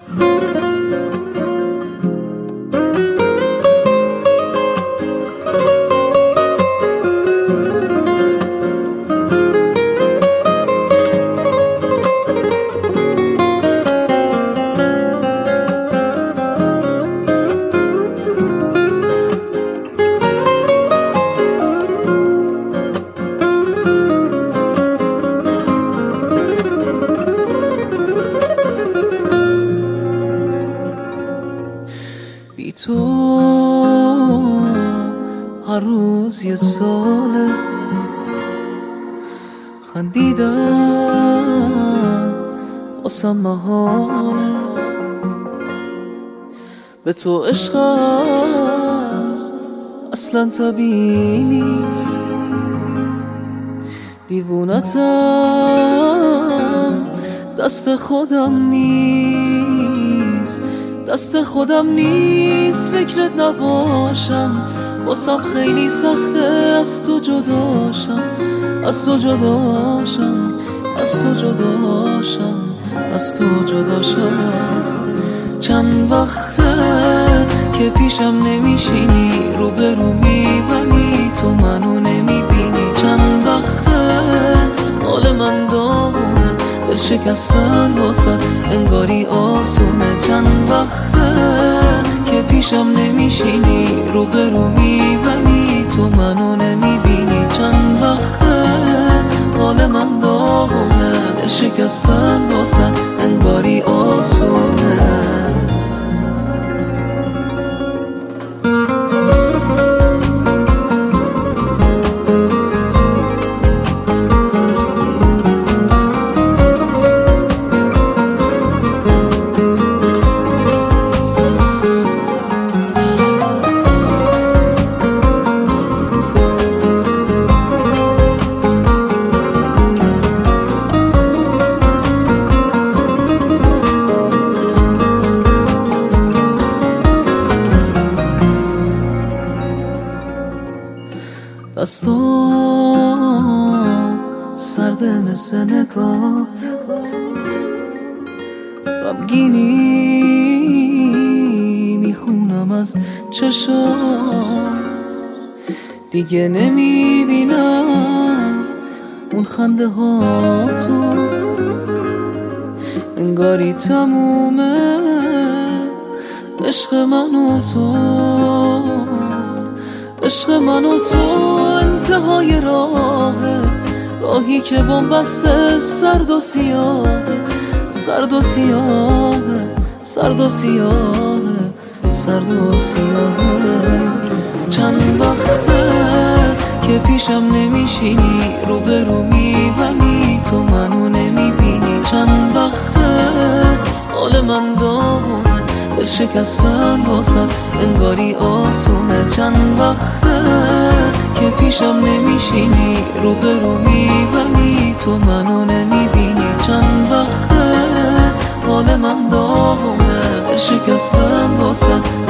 بی تو هر روز یه ساله، خندیدن واسم محاله. به تو عشقم اصلا طبیعی نیست، دیوونتم دست خودم نیست، دست خودم نیست. فکرت نباشم واسم خیلی سخته، از تو جداشم، از تو جداشم، از تو جداشم، از تو جداشم. چند وقته که پیشم نمیشینی، روبرو میبینی تو منو نمیبینی. چند وقته حال من داغونه، دل شکستن واسه انگاری آسونه. چند وقته که پیشم نمیشینی، روبرو میبینی تو منو نمیبینی. چند وقته حال من داغونه، دل شکستن واسه انگاری آسونه. دستام سرده مثل نگات، غمگینی میخونم از چشات. دیگه نمیبینم اون خنده ها تو، انگاری تمومه عشق من و تو، عشق من و تو. انتهای راهی که بن‌بسته سرد و سیاهه، سرد و سیاهه، سرد و سیاهه، سرد و سیاهه. چند وقته که پیشم نمیشینی، روبرو میبینی تو منو نمیبینی. چند وقته حال من داغونه، دل شکستن واسه انگاری آسونه. چند وقته که پیشم نمیشینی، روبرو میبینی تو منو نمیبینی. چند وقته حال من داغونه، دل شکستن واسه